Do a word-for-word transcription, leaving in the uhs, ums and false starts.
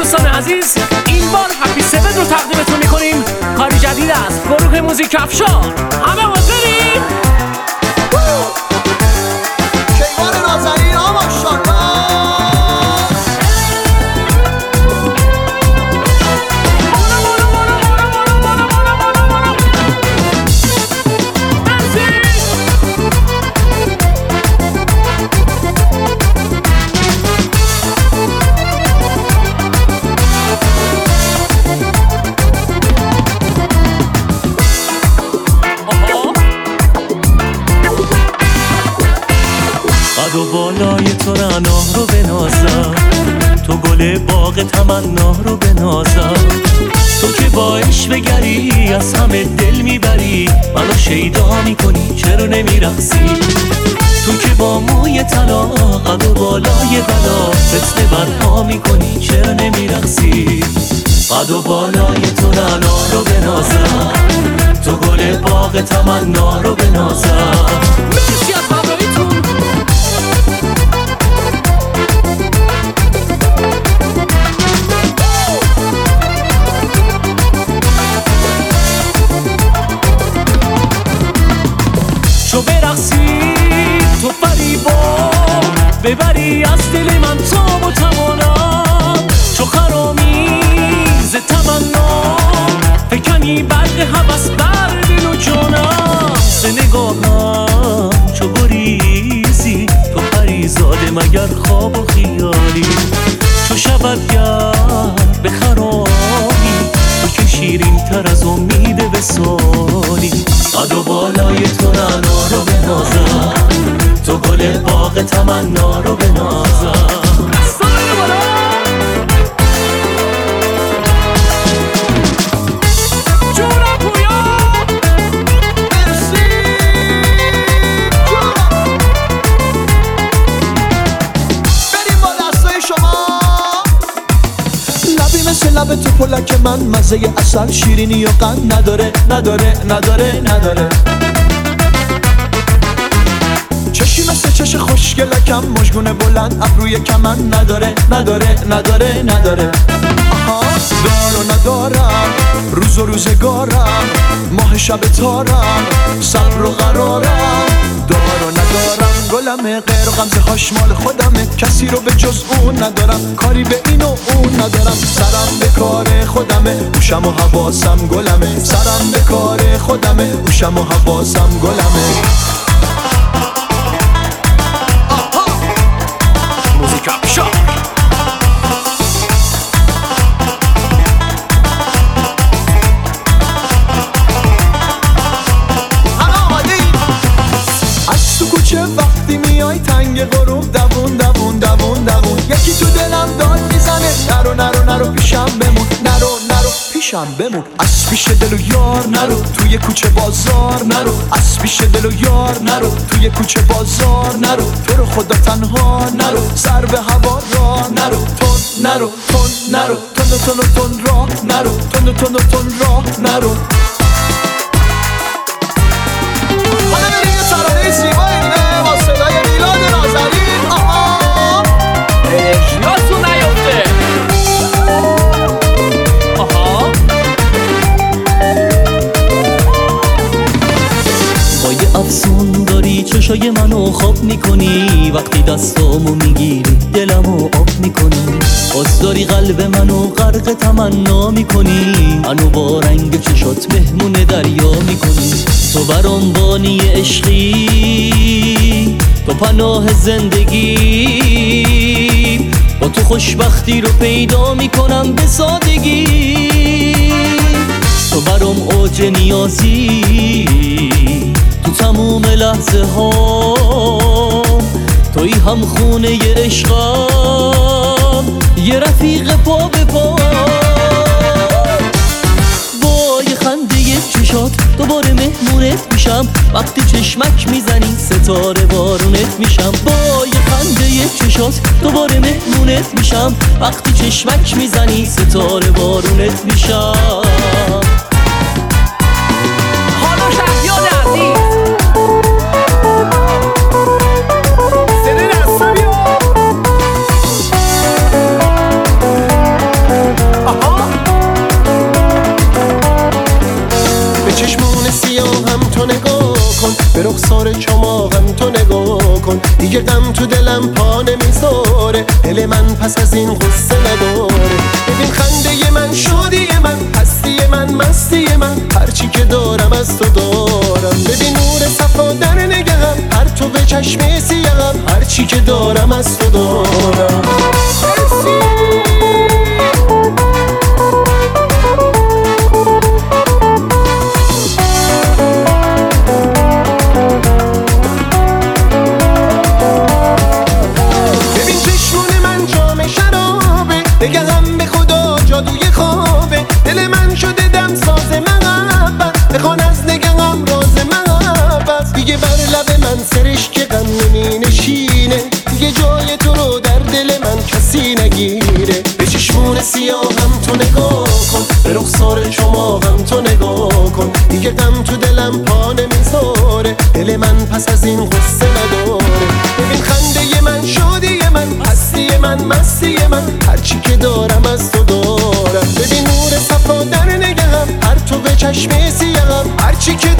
دوستان عزیز، این بار هپی سون رو تقدیمتون میکنیم. کاری جدید از گروه موزیک افشار. همه حاضرین؟ کیوان نازنین ها ماشاءالله. قد و بالای تو رعنا رو بنازم، تو گل باغ تمنا رو بنازم. تو که با عشق گری از همه دل میبری، منو شیدا میکنی چرا نمیرقصی. تو که با موی طلا قد و بالای بلا فتنه برپا میکنی چرا نمیرقصی. قد و بالای تو رعنا رو بنازم، تو گل باغ تمنا رو بنازم. مرسی از همراهیتون. چو برقصی تو فریبا ببری از دل من تاب و توانم. چو خرامیز تمنا فکنی برق هوس بر دل و جانم. سه نگاهم چو گریزی تو پریزاده مگر خواب و خیالی. چو شبرگر به خرامی تو که شیرین تر از امید وصالی. قد و بالای تو رعنا رو بنازم، تو گل باغ تمنا رو بنازم. لب تو پلک من مزه اصل شیرینی و قند نداره نداره نداره نداره. چشی مثل چش خوشگلکم مژگون بلند ابروی کمن نداره نداره نداره نداره. آها دار و ندارم روز و روزگارم ماه شب تارم صبر و قرارم. دار و ندارم گلمه غیر و غمزه هاش مال خودمه کسی رو به جز اون ندارم کاری به این و اون ندارم. سرم به کار خودمه هوشم و حواسم گلمه سرم به کار خودمه هوشم و حواسم گلمه. موزیک افشار. وقتی میای تنگ غروب دوون دوون دوون دوون یکی تو دلم داد میزنه نرو نرو نرو پیشم بمون نرو نرو پیشم بمون. از پیش دل و یار نرو توی کوچه بازار نرو از پیش دل و یار نرو توی کوچه بازار نرو. تو رو خدا تنها نرو سر به هوا راه نرو تون نرو تون نرو تون تون تون راه نرو تون تون تون راه نرو. حالا بریم یه ترانه زیبایی دیگه با صدای میلاد نازنین. آها انرژیاتون نیفته. آها با یه افسون داری چشای منو خواب میکنی، وقتی دستامو میگیری دلمو آب میکنی. باز داری قلب منو غرق تمنا میکنی، منو با رنگ چشات مهمون دریا میکنی. تو برام بانی عشقی تو پناه زندگی، با تو خوشبختی رو پیدا میکنم به سادگی. تو برام اوج نیازی تو تموم لحظه ها، توی هم خونه ی عشقم یه رفیق پا به پا. با یه خنده ی چشات دوباره مهمونت میشم، وقتی چشمک میزنی ستاره بارونت میشم. با یه خنده ی چشات دوباره مهمونت میشم، وقتی چشمک میزنی ستاره بارونت میشم. پا نمیذاره، دل من پس از این قصه نداره. ببین خنده من، شادی من، هستی من، مستی من، هرچی که دارم از تو دارم. ببین نور صفا در نگهم، هر تو به چشم سیاهم، هرچی که دارم از تو دارم. نگهم به خدا جادوی خوابه، دل من شده دم ساز محبت، بخوان از نگهم راز محبت. دیگه بر لب من سرش که غم نمی نشینه، دیگه جای تو رو در دل من کسی نگیره. به چشمون سیاهم تو نگاه کن، به رخسار چماهم تو نگاه کن، دیگه غم تو دلم پا نمیذاره، دل من پس از این قصه نداره. ببین خنده من، شادی من، هستی من، مستی من، هرچی که دارم از تو دارم. ببین نور صفا در نگهم، هر تو به چشم سیاهم، هرچی که